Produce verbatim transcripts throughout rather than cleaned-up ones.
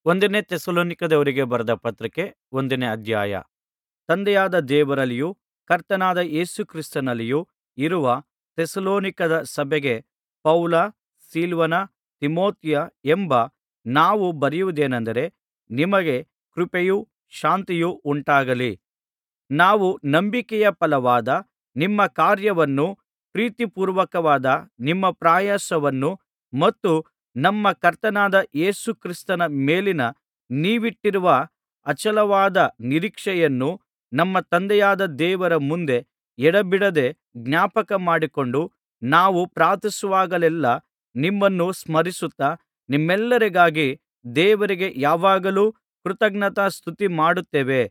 ಒಂದನೇ ಥೆಸಲೋನಿಕದವರಿಗೆ ಬರೆದ ಪತ್ರಿಕೆ ಒಂದನೇ ಅಧ್ಯಾಯ. ತಂದೆಯಾದ ದೇವರಲ್ಲಿಯೂ ಕರ್ತನಾದ ಯೇಸು ಕ್ರಿಸ್ತನಲ್ಲಿಯೂ ಇರುವ ಥೆಸಲೋನಿಕದ ಸಭೆಗೆ ಪೌಲ, ಸಿಲ್ವಾನ, ತಿಮೊಥೆಯ ಎಂಬ ನಾವು ಬರೆಯುವುದೇನಂದರೆ, ನಿಮಗೆ ಕೃಪೆಯೂ ಶಾಂತಿಯೂ ಉಂಟಾಗಲಿ. ನಾವು ನಂಬಿಕೆಯ ಫಲವಾದ ನಿಮ್ಮ ಕಾರ್ಯವನ್ನೂ ಪ್ರೀತಿಪೂರ್ವಕವಾದ ನಿಮ್ಮ ಪ್ರಯಾಸವನ್ನೂ ಮತ್ತು ನಮ್ಮ ಕರ್ತನಾದ ಯೇಸು ಕ್ರಿಸ್ತನ ಮೇಲಿನ ನೀವಿಟ್ಟಿರುವ ಅಚಲವಾದ ನಿರೀಕ್ಷೆಯನ್ನೂ ನಮ್ಮ ತಂದೆಯಾದ ದೇವರ ಮುಂದೆ ಎಡೆಬಿಡದೆ ಜ್ಞಾಪಕಮಾಡಿಕೊಂಡು, ನಾವು ಪ್ರಾರ್ಥಿಸುವಾಗಲೆಲ್ಲಾ ನಿಮ್ಮನ್ನು ಸ್ಮರಿಸುತ್ತಾ ನಿಮ್ಮೆಲ್ಲರಿಗಾಗಿ ದೇವರಿಗೆ ಯಾವಾಗಲೂ ಕೃತಜ್ಞತಾಸ್ತುತಿ ಮಾಡುತ್ತೇವೆ.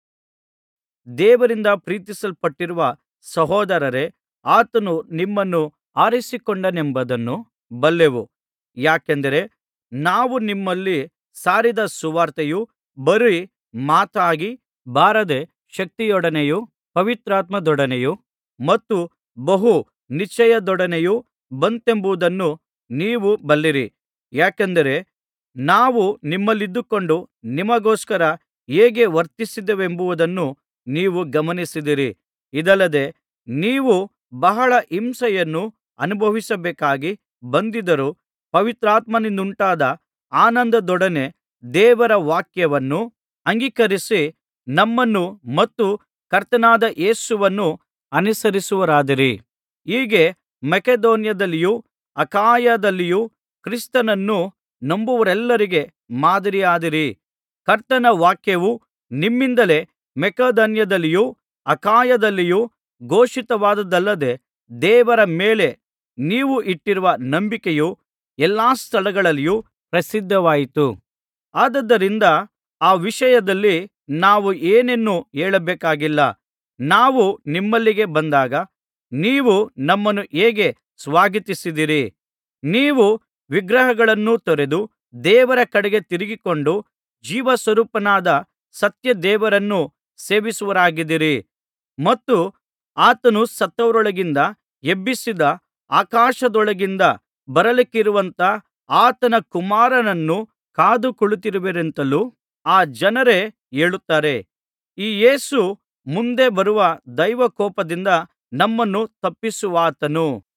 ದೇವರಿಂದ ಪ್ರೀತಿಸಲ್ಪಟ್ಟಿರುವ ಸಹೋದರರೇ, ಆತನು ನಿಮ್ಮನ್ನು ಆರಿಸಿಕೊಂಡನೆಂಬುದನ್ನು ಬಲ್ಲೆವು. ಯಾಕೆಂದರೆ ನಾವು ನಿಮ್ಮಲ್ಲಿ ಸಾರಿದ ಸುವಾರ್ತೆಯು ಬರೀ ಮಾತಾಗಿ ಬಾರದೆ ಶಕ್ತಿಯೊಡನೆಯೂ ಪವಿತ್ರಾತ್ಮದೊಡನೆಯೂ ಮತ್ತು ಬಹು ನಿಶ್ಚಯದೊಡನೆಯೂ ಬಂತೆಂಬುದನ್ನು ನೀವು ಬಲ್ಲಿರಿ. ಯಾಕೆಂದರೆ ನಾವು ನಿಮ್ಮಲ್ಲಿದ್ದುಕೊಂಡು ನಿಮಗೋಸ್ಕರ ಹೇಗೆ ವರ್ತಿಸಿದೆವೆಂಬುದನ್ನು ನೀವು ಗಮನಿಸಿದ್ದೀರಿ. ಇದಲ್ಲದೆ ನೀವು ಬಹಳ ಹಿಂಸೆಯನ್ನು ಅನುಭವಿಸಬೇಕಾಗಿ ಬಂದಿದ್ದರೂ ಪವಿತ್ರಾತ್ಮನಿಂದುಂಟಾದ ಆನಂದದೊಡನೆ ದೇವರ ವಾಕ್ಯವನ್ನು ಅಂಗೀಕರಿಸಿ ನಮ್ಮನ್ನು ಮತ್ತು ಕರ್ತನಾದ ಯೇಸುವನ್ನು ಅನುಸರಿಸುವವರಾದಿರಿ. ಹೀಗೆ ಮಕೆದೋನ್ಯದಲ್ಲಿಯೂ ಅಖಾಯದಲ್ಲಿಯೂ ಕ್ರಿಸ್ತನನ್ನು ನಂಬುವವರೆಲ್ಲರಿಗೆ ಮಾದರಿಯಾದಿರಿ. ಕರ್ತನ ವಾಕ್ಯವು ನಿಮ್ಮಿಂದಲೇ ಮಕೆದೋನ್ಯದಲ್ಲಿಯೂ ಅಖಾಯದಲ್ಲಿಯೂ ಘೋಷಿತವಾದದ್ದಲ್ಲದೆ, ದೇವರ ಮೇಲೆ ನೀವು ಇಟ್ಟಿರುವ ನಂಬಿಕೆಯು ಎಲ್ಲಾ ಸ್ಥಳಗಳಲ್ಲಿಯೂ ಪ್ರಸಿದ್ಧವಾಯಿತು. ಆದುದರಿಂದ ಆ ವಿಷಯದಲ್ಲಿ ನಾವು ಏನನ್ನೂ ಹೇಳಬೇಕಾಗಿಲ್ಲ. ನಾವು ನಿಮ್ಮಲ್ಲಿಗೆ ಬಂದಾಗ ನೀವು ನಮ್ಮನ್ನು ಹೇಗೆ ಸ್ವಾಗತಿಸಿದಿರಿ. ನೀವು ವಿಗ್ರಹಗಳನ್ನು ತೊರೆದು ದೇವರ ಕಡೆಗೆ ತಿರುಗಿಕೊಂಡು ಜೀವಸ್ವರೂಪನಾದ ಸತ್ಯ ದೇವರನ್ನು ಸೇವಿಸುವವರಾಗಿದ್ದೀರಿ ಮತ್ತು ಆತನು ಸತ್ತವರೊಳಗಿಂದ ಎಬ್ಬಿಸಿದ ಆಕಾಶದೊಳಗಿಂದ ಬರಲಿಕ್ಕಿರುವಂಥ ಆತನ ಕುಮಾರನನ್ನು ಕಾದು ಕುಳಿತಿರುವಿರೆಂತಲೂ ಆ ಜನರೇ ಹೇಳುತ್ತಾರೆ. ಈ ಯೇಸು ಮುಂದೆ ಬರುವ ದೈವಕೋಪದಿಂದ ನಮ್ಮನ್ನು ತಪ್ಪಿಸುವಾತನು.